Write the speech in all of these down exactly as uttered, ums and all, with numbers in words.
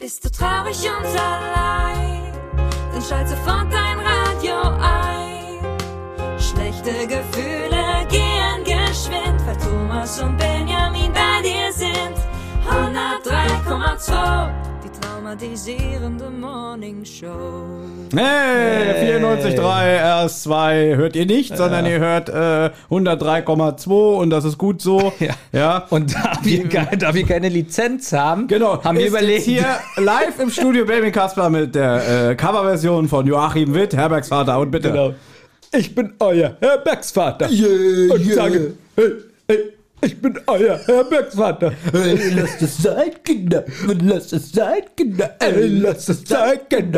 Bist du traurig und allein, dann schalt sofort dein Radio ein. Schlechte Gefühle gehen geschwind, weil Thomas und Benjamin bei dir sind. hundertdrei Komma zwei, die traumatisierende Morning Show. Hey, vierundneunzig Komma drei R S zwei hört ihr nicht, sondern ihr hört äh, hundertdrei Komma zwei und das ist gut so. Ja. Ja. Und da wir, ke- da wir keine Lizenz haben, Genau, haben wir ist überlegt, jetzt hier live im Studio Benjamin Kasper mit der äh, Coverversion von Joachim Witt, Herbergsvater, und bitte. Genau. Ich bin euer Herbergsvater. Yeah, und yeah. sage, hey, hey, ich bin euer Herbergsvater. Hey, lasst es sein, Kinder. Lasst es sein, Kinder. Hey, lasst es sein, Kinder.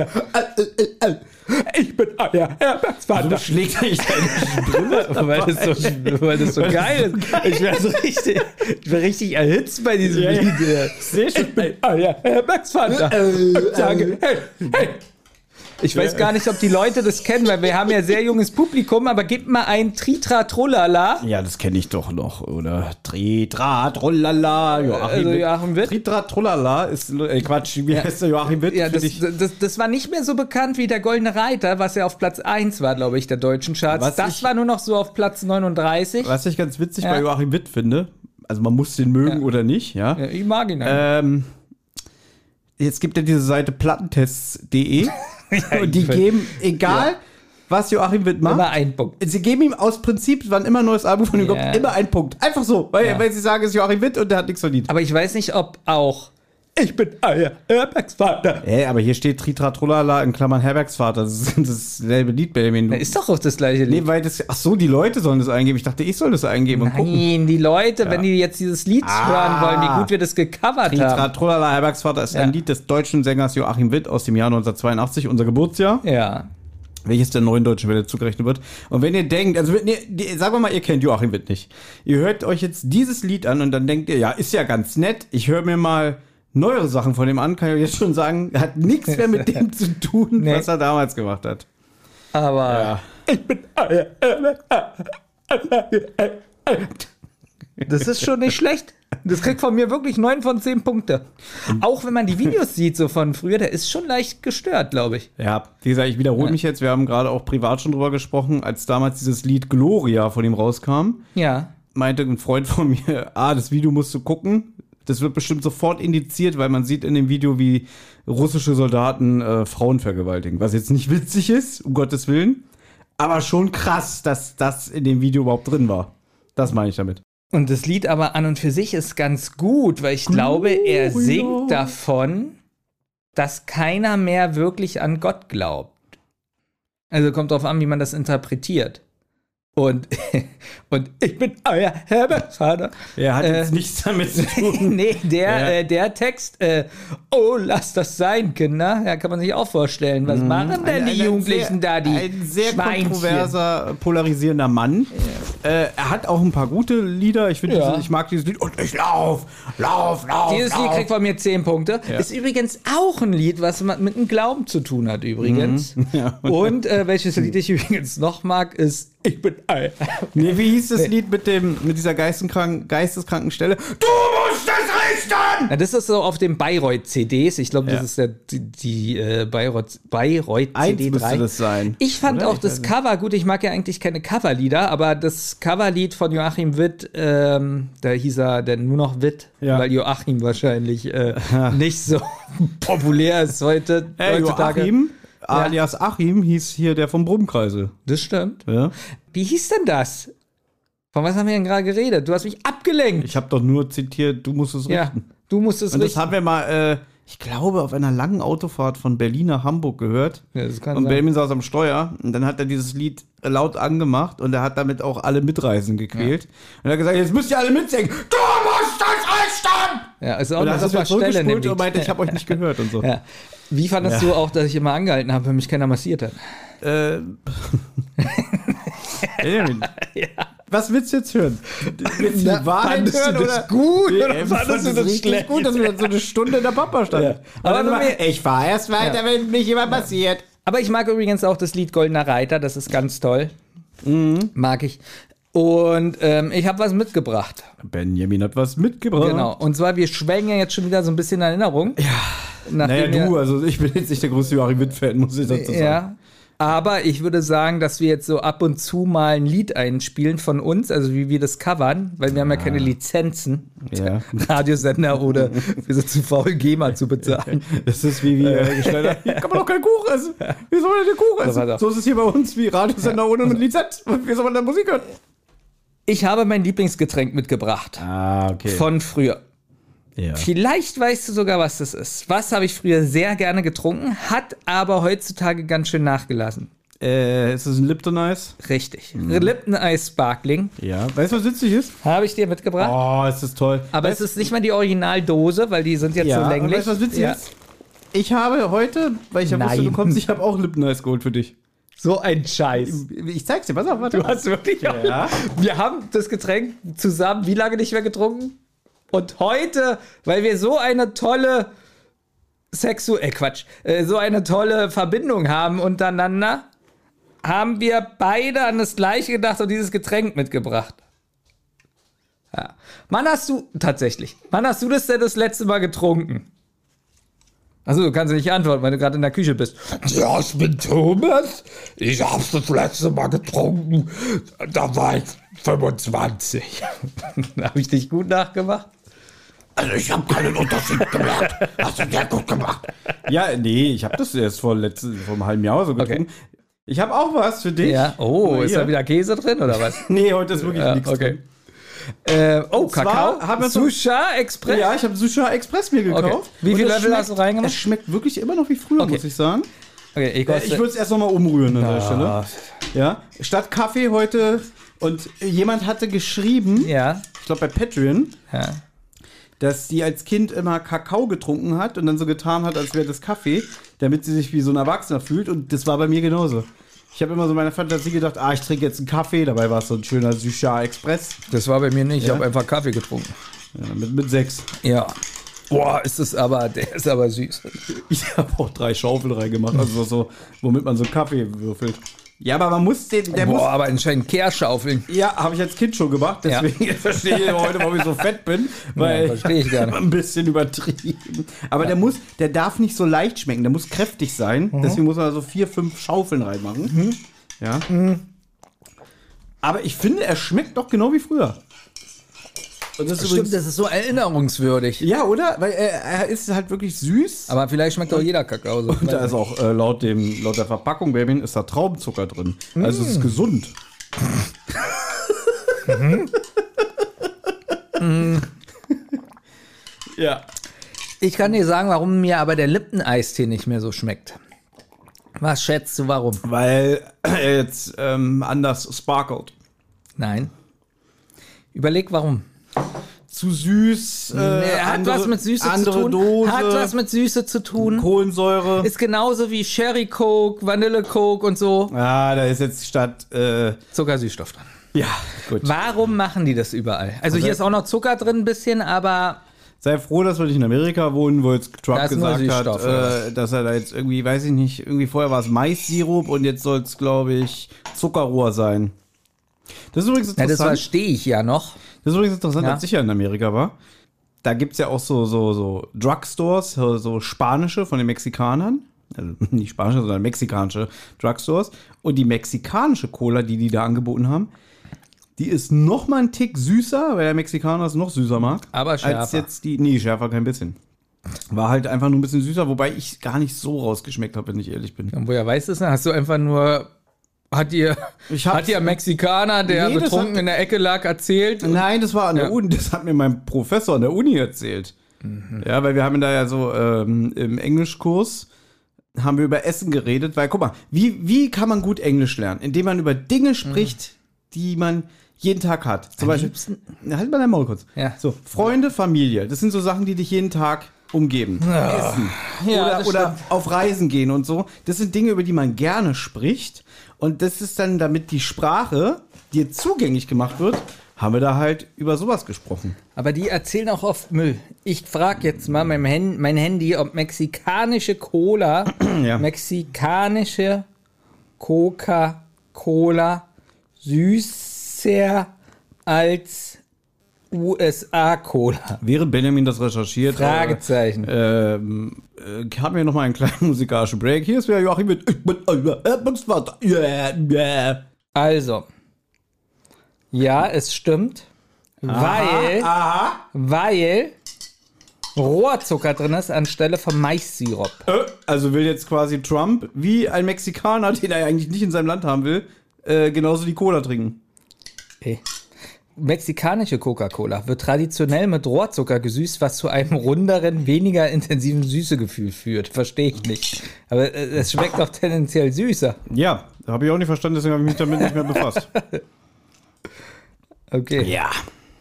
Ich bin euer Herbergsvater. So schlägt eigentlich deine Stimme. weil, das so, weil das so geil ist. Ich wäre so richtig, ich wär richtig erhitzt bei diesem Ja, ja. Lied. Sehr schön. Ich bin euer Herbergsvater. Und sage, hey, hey. Ich weiß gar nicht, ob die Leute das kennen, weil wir haben ja sehr junges Publikum, aber gib mal ein Tritra Trollala. Ja, das kenne ich doch noch, oder? Tritra Trollala. Joachim Also Witt. Joachim Witt. Tritra Trollala ist, äh, Quatsch, wie heißt der Joachim Witt? Ja, das, Find ich- das, das war nicht mehr so bekannt wie der Goldene Reiter, was ja auf Platz eins war, glaube ich, der deutschen Charts. Was das ich- war nur noch so auf Platz neununddreißig. Was ich ganz witzig Ja. bei Joachim Witt finde, also man muss den mögen Ja. oder nicht, ja. Ja, ich mag ihn. Ähm, jetzt gibt ja diese Seite plattentests punkt de und die ich find- geben, egal was Joachim Witt macht, Immer ein Punkt. sie geben ihm aus Prinzip, wann immer ein neues Album von ihm Ja. kommt, immer einen Punkt. Einfach so, weil, Ja. weil sie sagen, es ist Joachim Witt und der hat nichts verdient. Aber ich weiß nicht, ob auch ich bin euer Herbergsvater. Ey, aber hier steht Tritra Trollala in Klammern Herbergsvater. Das ist dasselbe Lied, Benjamin. Ist doch auch das gleiche Lied. Nee, weil das, ach so, die Leute sollen das eingeben. Ich dachte, ich soll das eingeben und gucken. Nein, die Leute, wenn die jetzt dieses Lied Ah. hören wollen, wie gut wir das gecovert Tritra haben. Trollala Herbergsvater ist Ja. ein Lied des deutschen Sängers Joachim Witt aus dem Jahr neunzehnhundertzweiundachtzig, unser Geburtsjahr, Ja. welches der neuen Deutschen Welle zugerechnet wird. Und wenn ihr denkt, also wenn ihr, die, sagen wir mal, ihr kennt Joachim Witt nicht. Ihr hört euch jetzt dieses Lied an und dann denkt ihr, ja, ist ja ganz nett. Ich höre mir mal neuere Sachen von dem an, kann ich euch jetzt schon sagen, hat nichts mehr mit dem zu tun, Nee. was er damals gemacht hat. Aber Ja. ich bin euer Herbergsvater. Das ist schon nicht schlecht. Das kriegt von mir wirklich neun von zehn Punkte. Auch wenn man die Videos sieht, so von früher, der ist schon leicht gestört, glaube ich. Ja, wie gesagt, ich wiederhole mich jetzt. Wir haben gerade auch privat schon drüber gesprochen, als damals dieses Lied Gloria von ihm rauskam. Ja. Meinte ein Freund von mir, ah, das Video musst du gucken. Das wird bestimmt sofort indiziert, weil man sieht in dem Video, wie russische Soldaten äh, Frauen vergewaltigen. Was jetzt nicht witzig ist, um Gottes Willen. Aber schon krass, dass das in dem Video überhaupt drin war. Das meine ich damit. Und das Lied aber an und für sich ist ganz gut, weil ich glaube, er singt davon, dass keiner mehr wirklich an Gott glaubt. Also kommt drauf an, wie man das interpretiert. Und, und ich bin euer Herbergsvater. Er hat Äh, jetzt nichts damit zu tun. Nee, der, Ja. äh, der Text, äh, oh, lasst das sein, Kinder. Ja, kann man sich auch vorstellen. Was machen denn die Ein- ein Jugendlichen sehr, da, die Ein sehr Schweinchen? kontroverser, polarisierender Mann. Äh, er hat auch ein paar gute Lieder. Ich, finde, Ja. diese- ich mag dieses Lied. Und ich lauf, lauf, lauf, Dieses Lied lauf. kriegt von mir zehn Punkte. Ja. Ist übrigens auch ein Lied, was man mit dem Glauben zu tun hat, übrigens. Mhm. Ja. Und äh, welches Lied ich übrigens noch mag, ist Ich bin ein. Nee, wie hieß das Lied mit dem mit dieser geisteskranken, geisteskranken Stelle? Du musst es richten! Na, das ist so auf den Bayreuth-C Ds. Ich glaube, das Ja. ist der, die, die äh, Bayreuth, Bayreuth C Eins D müsste drei. das sein. Ich fand Oder? auch Ich das weiß nicht. Cover gut. Ich mag ja eigentlich keine Coverlieder, aber das Coverlied von Joachim Witt, ähm, da hieß er denn nur noch Witt, Ja. weil Joachim wahrscheinlich äh, nicht so populär ist heute, Hey, heutzutage. Joachim, alias Achim, hieß hier der vom Brummkreisel. Das stimmt. Ja? Wie hieß denn das? Von was haben wir denn gerade geredet? Du hast mich abgelenkt. Ich habe doch nur zitiert, du musst es ja, richten. du musst es Und das richten. haben wir mal, äh, ich glaube, auf einer langen Autofahrt von Berlin nach Hamburg gehört. Ja, das kann Und sein. Benjamin saß am Steuer und dann hat er dieses Lied laut angemacht und er hat damit auch alle Mitreisenden gequält. Und er hat gesagt, jetzt müsst ihr alle mitsingen. Du musst das richten! Ja, ist auch Und eine dann hat er super Stelle in dem zurückgespult Lied. und meinte, ich habe euch nicht gehört und so. Ja. Wie fandest Ja. du auch, dass ich immer angehalten habe, wenn mich keiner massiert hat? Äh, Benjamin, was willst du jetzt hören? Willst du die Wahrheit fandest du hören? das oder? gut Nee, oder ich fandest fand du es das richtig schlecht? gut, dass wir so eine Stunde in der Papa standen. Ja. Aber Aber dann nur immer, mir- ich fahr erst weiter, Ja. wenn mich jemand passiert. Aber ich mag übrigens auch das Lied Goldener Reiter, das ist ganz toll. Mhm. Mag ich. Und ähm, ich habe was mitgebracht. Benjamin hat was mitgebracht. Genau. Und zwar, wir schwelgen ja jetzt schon wieder so ein bisschen in Erinnerung. Ja. nachdem naja, du, wir- also ich bin jetzt nicht der größte Joachim Witt-Fan, muss ich dazu sagen. Ja. Aber ich würde sagen, dass wir jetzt so ab und zu mal ein Lied einspielen von uns, also wie wir das covern, weil wir haben ja keine Lizenzen, Ja. Radiosender oder wir sind zu faul, GEMA zu bezahlen. Das ist wie wir geschneit haben. Hier kann man doch keinen Kuchen essen. Wie soll man denn den Kuchen So, essen? warte. So ist es hier bei uns wie Radiosender ohne mit Lizenz. Wie soll man denn Musik hören? Ich habe mein Lieblingsgetränk mitgebracht. Ah, okay. Von früher. ja. Vielleicht weißt du sogar, was das ist. Was habe ich früher sehr gerne getrunken, hat aber heutzutage ganz schön nachgelassen. Äh, ist das ein Lipton Eis? Richtig. Lipton Ice Sparkling Ja. Weißt du, was witzig ist? habe ich dir mitgebracht. Oh, ist das toll. Aber weißt, es ist nicht mal die Originaldose, weil die sind jetzt ja, so länglich. Weißt du, was witzig Ja. ist? Ich habe heute, weil ich ja wusste, du Nein. kommst, ich habe auch Lipton Eis geholt für dich. So ein Scheiß. Ich zeig's dir, pass auf, warte. Du hast wirklich Ja. Wir haben das Getränk zusammen wie lange nicht mehr getrunken? Und heute, weil wir so eine tolle Sexu... Äh, Quatsch. Äh, so eine tolle Verbindung haben untereinander, haben wir beide an das Gleiche gedacht und dieses Getränk mitgebracht. Ja. Wann hast du... Tatsächlich. Wann hast du das denn das letzte Mal getrunken? Achso, du kannst nicht antworten, weil du gerade in der Küche bist. Ja, ich bin Thomas. Ich hab's das letzte Mal getrunken. Da war ich fünfundzwanzig. Habe ich dich gut nachgemacht? Also ich habe keinen Unterschied gemerkt. Hast du sehr gut gemacht. Ja, nee, ich habe das erst vor, letzten, vor einem halben Jahr so getrunken. Ich habe auch was für dich. Ja. Oh, Guck mal ist hier. da wieder Käse drin oder was? Nee, heute ist wirklich Ja, nichts okay. drin. Äh, oh, zwar Kakao. haben wir so- Susha Express. Ja, ich habe Susha Express mir gekauft. Okay. Wie Und viel es Level schmeckt- hast du reingemacht? Es schmeckt wirklich immer noch wie früher, Okay. muss ich sagen. Okay, ich Äh, koste. ich würde es erst noch mal umrühren an der Ah. Stelle. Ja, statt Kaffee heute. Und jemand hatte geschrieben, ja, ich glaube bei Patreon, ja. dass sie als Kind immer Kakao getrunken hat und dann so getan hat, als wäre das Kaffee, damit sie sich wie so ein Erwachsener fühlt. Und das war bei mir genauso. Ich habe immer so meine Fantasie gedacht, ah, ich trinke jetzt einen Kaffee. Dabei war es so ein schöner Susha Express. Das war bei mir nicht. Ich Ja? habe einfach Kaffee getrunken. Ja, mit, mit sechs. Ja. Boah, ist das aber, der ist aber süß. Ich habe auch drei Schaufeln reingemacht, also so, womit man so Kaffee würfelt. Ja, aber man muss den, der Boah, muss, aber anscheinend Kehrschaufeln. ja, habe ich als Kind schon gemacht, Ja. deswegen verstehe ich heute, warum ich so fett bin, weil Ja, verstehe ich gar nicht. ein bisschen übertrieben. Aber der muss, der darf nicht so leicht schmecken, der muss kräftig sein, Mhm. deswegen muss man so vier, fünf Schaufeln reinmachen. Ja. Aber ich finde, er schmeckt doch genau wie früher. Und das ist übrigens, das ist so erinnerungswürdig. ja, oder? Weil er, er ist halt wirklich süß. Aber vielleicht schmeckt auch jeder Kakao so. Und da ist auch äh, laut, dem, laut der Verpackung, Baby, ist da Traubenzucker drin. Also es ist gesund. Ja. Ich kann dir sagen, warum mir aber der Lipton-Eistee nicht mehr so schmeckt. Was schätzt du, warum? Weil er jetzt ähm, anders sparkelt. Nein. Überleg, warum. Zu süß. Äh, Nee, hat andere, was mit Süße andere zu tun. Dose. Hat was mit Süße zu tun. Kohlensäure. Ist genauso wie Sherry Coke, Vanille Coke und so. Ah, da ist jetzt statt. Äh, Zuckersüßstoff drin. ja, gut. Warum machen die das überall? Also hier ist auch noch Zucker drin ein bisschen, aber Sei froh, dass wir nicht in Amerika wohnen, wo jetzt Trump Da ist nur gesagt hat, Süßstoff, oder äh, dass er da jetzt irgendwie, weiß ich nicht, irgendwie vorher war es Mais-Sirup und jetzt soll es, glaube ich, Zuckerrohr sein. Das ist übrigens ja, das interessant. verstehe ich ja noch. Das ist übrigens interessant, Ja. als ich ja in Amerika war. Da gibt es ja auch so, so, so Drugstores, so, so spanische von den Mexikanern. Also nicht spanische, sondern mexikanische Drugstores. Und die mexikanische Cola, die die da angeboten haben, die ist noch mal ein Tick süßer, weil der Mexikaner es noch süßer mag. Aber schärfer. Als jetzt die, nee, schärfer kein bisschen. War halt einfach nur ein bisschen süßer, wobei ich gar nicht so rausgeschmeckt habe, wenn ich ehrlich bin. Und woher weißt du es denn? Hast du einfach nur, hat dir, Ich hab's- hat dir ein Mexikaner, der Nee, das betrunken hat- in der Ecke lag, erzählt? Nein, das war an der Ja. Uni, das hat mir mein Professor an der Uni erzählt. Ja, weil wir haben da ja so ähm, im Englischkurs haben wir über Essen geredet, weil guck mal, wie, wie kann man gut Englisch lernen? Indem man über Dinge spricht, die man jeden Tag hat. Zum Beispiel, Na, halt mal dein Maul kurz. Ja. So, Freunde, Familie, das sind so Sachen, die dich jeden Tag umgeben. Essen. Ja, oder das oder auf Reisen gehen und so. Das sind Dinge, über die man gerne spricht. Und das ist dann, damit die Sprache dir zugänglich gemacht wird, haben wir da halt über sowas gesprochen. Aber die erzählen auch oft Müll. Ich frage jetzt mal mein, Hand, mein Handy, ob mexikanische Cola, Ja. mexikanische Coca-Cola süßer als U S A-Cola? Während Benjamin das recherchiert, Fragezeichen. Äh, ähm, äh, haben wir nochmal einen kleinen musikalischen Break. Hier ist wieder Joachim mit Ich bin euer Erdbeersvater. Yeah, yeah. Also, ja, es stimmt, weil, Aha. weil Rohrzucker drin ist anstelle von Maissirup. Äh, also will jetzt quasi Trump, wie ein Mexikaner, den er eigentlich nicht in seinem Land haben will, äh, genauso die Cola trinken. Hey. Mexikanische Coca-Cola wird traditionell mit Rohrzucker gesüßt, was zu einem runderen, weniger intensiven Süßegefühl führt. Verstehe ich nicht. Aber äh, es schmeckt doch tendenziell süßer. Ja, habe ich auch nicht verstanden, deswegen habe ich mich damit nicht mehr befasst. Okay. Ja.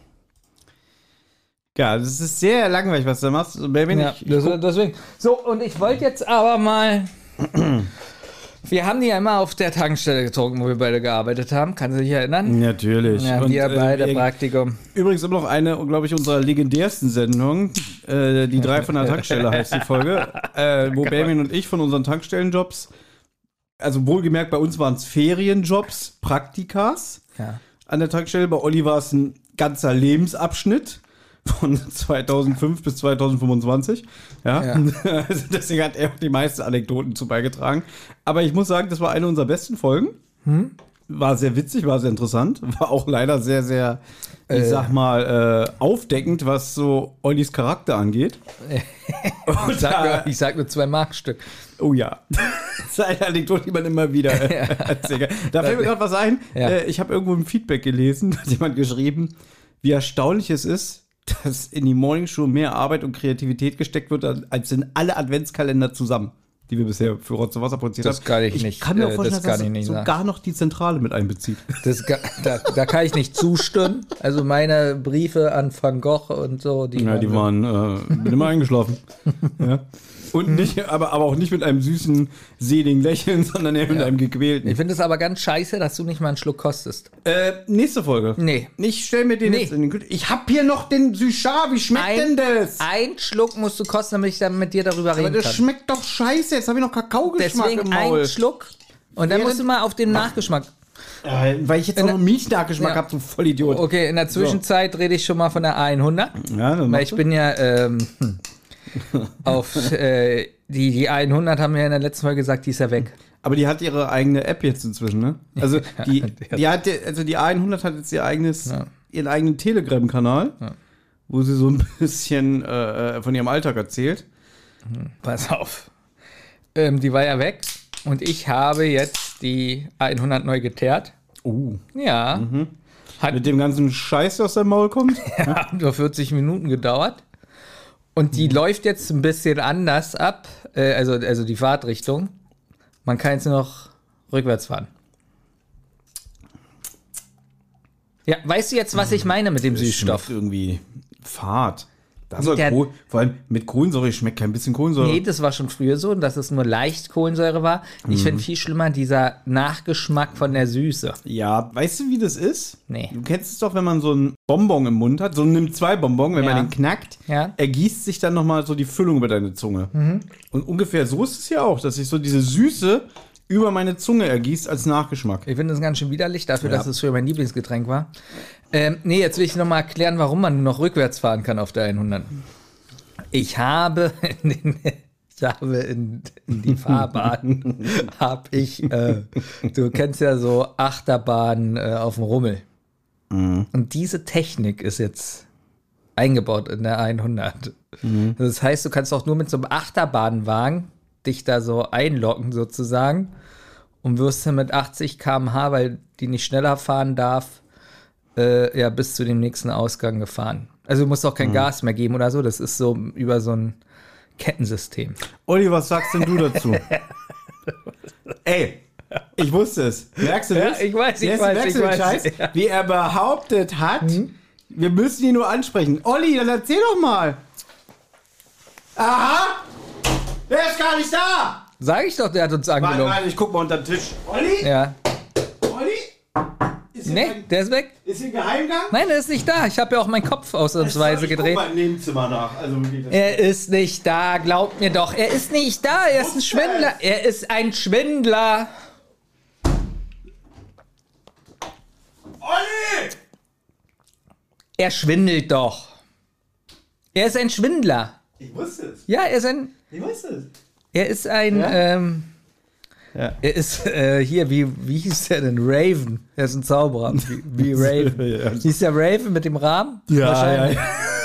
Ja, das ist sehr langweilig, was du machst. Baby, Ja, ich, ich das, guck- deswegen. So, und ich wollte jetzt aber mal. Wir haben die ja immer auf der Tankstelle getrunken, wo wir beide gearbeitet haben. Kannst du dich erinnern? Natürlich. Ja, Und, wir äh, beide wir- Praktikum. Übrigens immer noch eine, glaube ich, unserer legendärsten Sendungen. Äh, die drei von der Tankstelle heißt die Folge. Äh, wo Benjamin und ich von unseren Tankstellenjobs, also wohlgemerkt, bei uns waren es Ferienjobs, Praktikas Ja. an der Tankstelle. Bei Olli war es ein ganzer Lebensabschnitt von zweitausendfünf bis zweitausendfünfundzwanzig. Ja. Ja. Also deswegen hat er auch die meisten Anekdoten zu beigetragen. Aber ich muss sagen, das war eine unserer besten Folgen. War sehr witzig, war sehr interessant. War auch leider sehr, sehr, ich sag mal, äh, aufdeckend, was so Ollis Charakter angeht. Ich sag, nur, ich sag nur zwei Markstück. Oh ja. Das ist eine Anekdote, die man immer wieder äh, erzählt. Da fällt mir gerade was ein. Ja. Äh, ich habe irgendwo ein Feedback gelesen, da hat jemand geschrieben, wie erstaunlich es ist, dass in die Morningshow mehr Arbeit und Kreativität gesteckt wird, als in alle Adventskalender zusammen, die wir bisher für Rotz und Wasser produziert Das haben. kann ich nicht, kann mir auch äh, vorstellen, das kann dass ich nicht das sagen. sogar noch die Zentrale mit einbezieht. Das, ga- da, da kann ich nicht zustimmen. Also meine Briefe an Van Gogh und so, die, Ja, die waren, äh, bin immer eingeschlafen. Ja. Und nicht, aber, aber auch nicht mit einem süßen, seligen Lächeln, sondern eher mit einem gequälten. Ich finde es aber ganz scheiße, dass du nicht mal einen Schluck kostest. Äh, nächste Folge. Nee. Ich stell mir den Nee. jetzt in den Kühlschrank. Ich hab hier noch den Süchar. Wie schmeckt Ein- denn das? Ein Schluck musst du kosten, damit ich dann mit dir darüber Aber reden das kann. schmeckt doch scheiße. Jetzt habe ich noch Kakaogeschmack Deswegen im Maul. ein Schluck. Und dann Während- musst du mal auf den Nachgeschmack. Äh, weil ich jetzt auch noch Milchnachgeschmack Ja. hab, du Vollidiot. Okay, in der Zwischenzeit rede ich schon mal von der A hundert. Ja, dann Weil mach ich bin ja ähm, hm, auf äh, die, die A hundert haben wir ja in der letzten Folge gesagt, die ist ja weg. Aber die hat ihre eigene App jetzt inzwischen, ne? Also die, die hat, also die A hundert hat jetzt ihr eigenes, ihren eigenen Telegram-Kanal, wo sie so ein bisschen äh, von ihrem Alltag erzählt. Pass auf. Ähm, die war ja weg und ich habe jetzt die A hundert neu geteert. Uh. Ja. Hat Mit dem ganzen Scheiß, der aus deinem Maul kommt. ja, nur vierzig Minuten gedauert. Und die läuft jetzt ein bisschen anders ab, äh, also, also die Fahrtrichtung. Man kann jetzt nur noch rückwärts fahren. Ja, weißt du jetzt, was ich meine mit dem Süßstoff? Schmeckt irgendwie fad. Das soll der- Koh- vor allem mit Kohlensäure schmeckt kein bisschen Kohlensäure. Nee, das war schon früher so, dass es nur leicht Kohlensäure war. Ich finde viel schlimmer dieser Nachgeschmack von der Süße. Ja, weißt du, wie das ist? Nee. Du kennst es doch, wenn man so einen Bonbon im Mund hat, so nimmt zwei Bonbon, wenn Ja. man den knackt, Ja. ergießt sich dann nochmal so die Füllung über deine Zunge. Und ungefähr so ist es ja auch, dass sich so diese Süße über meine Zunge ergießt als Nachgeschmack. Ich finde das ganz schön widerlich, dafür, dass es früher mein Lieblingsgetränk war. Ähm, nee, jetzt will ich noch mal erklären, warum man nur noch rückwärts fahren kann auf der hundert. Ich habe in, den, ich habe in, in die Fahrbahn, habe ich, äh, du kennst ja so Achterbahnen äh, auf dem Rummel. Und diese Technik ist jetzt eingebaut in der hundert. Das heißt, du kannst auch nur mit so einem Achterbahnwagen dich da so einloggen sozusagen und wirst dann mit achtzig Kilometer pro Stunde, weil die nicht schneller fahren darf, äh, ja, bis zu dem nächsten Ausgang gefahren. Also du musst auch kein Gas mehr geben oder so, das ist so über so ein Kettensystem. Olli, was sagst denn du dazu? Ey, ich wusste es. Merkst du Ja, das? ich weiß, ich Merkst, weiß, merkst ich du den weiß. Scheiß? Ja. Wie er behauptet hat, wir müssen ihn nur ansprechen. Olli, dann erzähl doch mal. Aha! Der ist gar nicht da! Sag ich doch, der hat uns Warte, angelogen. warte, ich guck mal unter den Tisch. Olli? Ja. Olli? Ist hier, Nee, ein, der ist weg. ist hier ein Geheimgang? Nein, er ist nicht da. Ich habe ja auch meinen Kopf ausnahmsweise Ich guck gedreht. mal im Nebenzimmer nach. Also wirklich, das Er ist nicht da, glaubt mir doch. Er ist nicht da, er ist ein Schwindler. Er ist ein Schwindler. Olli! Er schwindelt doch. Er ist ein Schwindler. Ich wusste es. Ja, er ist ein... Ich wusste es. Er ist ein... Ja? Ähm, Ja. er ist äh, hier, wie, wie hieß der denn? Raven. Er ist ein Zauberer. Wie, wie Raven. Ja. Hieß der Raven mit dem Rahmen? Ja, Wahrscheinlich.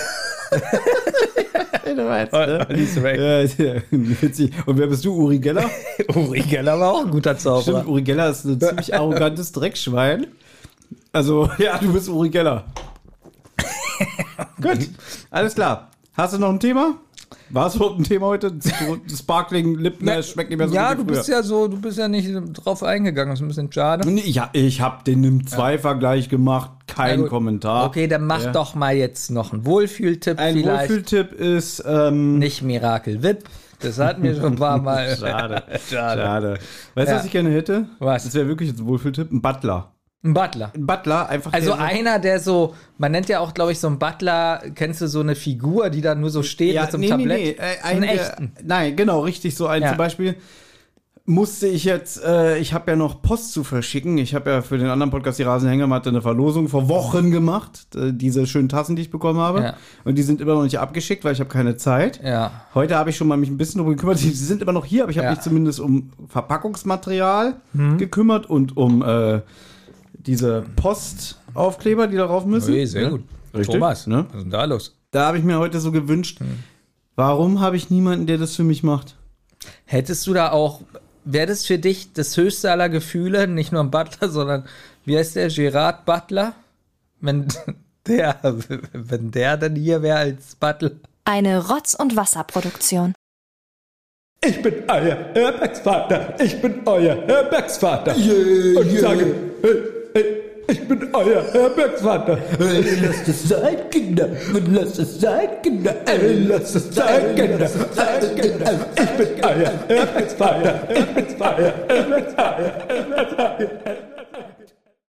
Du meinst, ne? Hieß Raven. Ja, ja, witzig. Und wer bist du, Uri Geller? Uri Geller war auch ein guter Zauberer. Stimmt, Uri Geller ist ein ziemlich arrogantes Dreckschwein. Also, ja, du bist Uri Geller. Gut, alles klar. Hast du noch ein Thema? War es überhaupt ein Thema heute? Sparkling Lippen, das schmeckt nicht mehr so Ja, gut du wie bist ja so, du bist ja nicht drauf eingegangen. Das ist ein bisschen schade. früher. Ja, ich habe den Nimm zwei Vergleich gemacht, kein Na gut. Kommentar. Okay, dann mach Ja. doch mal jetzt noch einen Wohlfühltipp Ein vielleicht. Wohlfühltipp ist ähm, Nicht Miracle Whip. Das hatten wir schon ein paar Mal. Schade. Schade. Schade. Weißt du, Ja. was ich gerne hätte? Was? Das wäre wirklich ein Wohlfühltipp. Ein Butler. Ein Butler. Ein Butler, einfach. Also der so- einer, der so, man nennt ja auch, glaube ich, so einen Butler, kennst du so eine Figur, die da nur so steht mit so einem Tablett? Nee, nee. Äh, So einen ein, echten. Äh, nein, genau, richtig. So ein Ja. zum Beispiel musste ich jetzt, äh, ich habe ja noch Post zu verschicken. Ich habe ja für den anderen Podcast, die Rasenhängematte, eine Verlosung vor Wochen gemacht. Äh, diese schönen Tassen, die ich bekommen habe. Ja. Und die sind immer noch nicht abgeschickt, weil ich habe keine Zeit. Ja. Heute habe ich schon mal mich ein bisschen darum gekümmert. Sie sind immer noch hier, aber ich habe Ja. mich zumindest um Verpackungsmaterial gekümmert und um äh, diese Postaufkleber, die darauf müssen. Okay, sehr Ne? gut. Richtig, Thomas, ne? was ist denn da los? Da habe ich mir heute so gewünscht, warum habe ich niemanden, der das für mich macht? Hättest du da auch, wäre das für dich das höchste aller Gefühle, nicht nur ein Butler, sondern, wie heißt der, Gerard Butler? Wenn der, wenn der dann hier wäre als Butler. Eine Rotz- und Wasserproduktion. Ich bin euer Herbergsvater, ich bin euer Herbergsvater. Yeah, und yeah. sage, hey, hey, ich bin euer Herbergsvater. Ey, lasst es sein, Kinder. Lasst es sein, Kinder. Ey, lasst es sein, Kinder. Ich bin euer Herbergsvater, ich bin euer Herbergsvater.